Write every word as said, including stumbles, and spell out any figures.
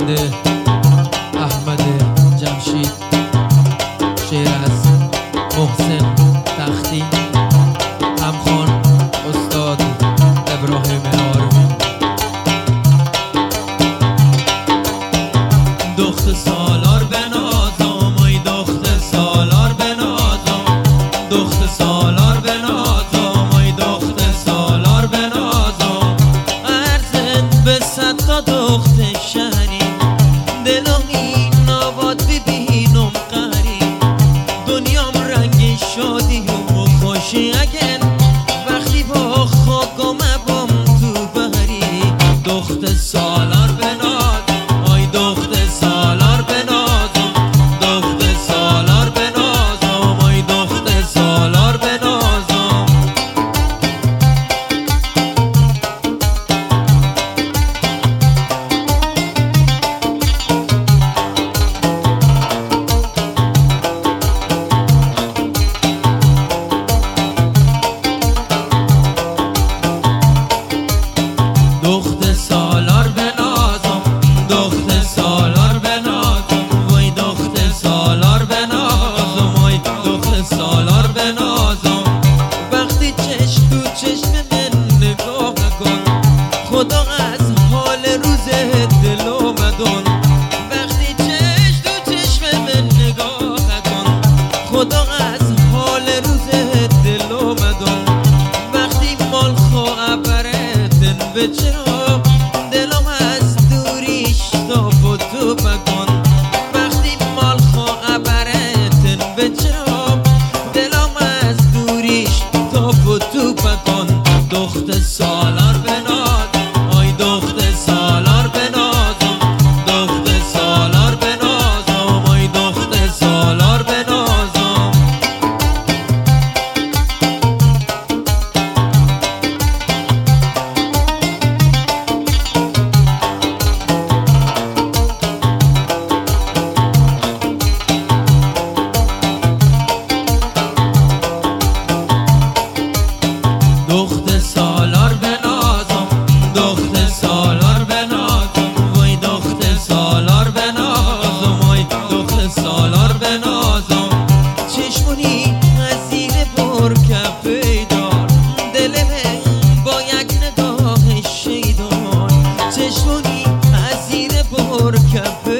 خواننده احمد جمشید، شعر از محسن تختی، همخوان استاد ابراهیم آرمی. دخت سالار به نازم، ای دخت سالار به نازم، دخت سالار به نازم، ای دخت سالار به نازم. ارزد به صد تا دخت شهری، دلمی ناباد ببینم قری. دنیام رنگ شادی و خوشی اگن، وقتی با خاکم بام تو بری. دخت سالار به نازم، ای دخت سالار به نازم، دخت سالار به نازم، ای دخت سالار به نازم. دخت سالار به نازم، دخت سالار به نازم، وای دخت سالار به نازم، وای دخت سالار به نازم. وقتی چشم تو چشم من نگاه کن، خدا از حال روز دل اومدن. وقتی چشم تو چشم من نگاه کن، خدا از حال روز دل اومدن. وقتی مال خواه برتن به چرا، دلم از دوریش تاپ و تو بکن. وقتی مال خواه برتن به چرا، دلم از دوریش تاپ و تو بکن. دخت سالار به نازم، ای دخت سالار به نازم، دخت سالار به نازم، ای دخت سالار به نازم. دخت سالار به نازم، دخت سالار به نازم، وای دخت سالار به نازم، وای دخت سالار به نازم. چشمونی از زیر برکب پیدار، دل من با یک نگاه شیدار. چشمونی از زیر برکب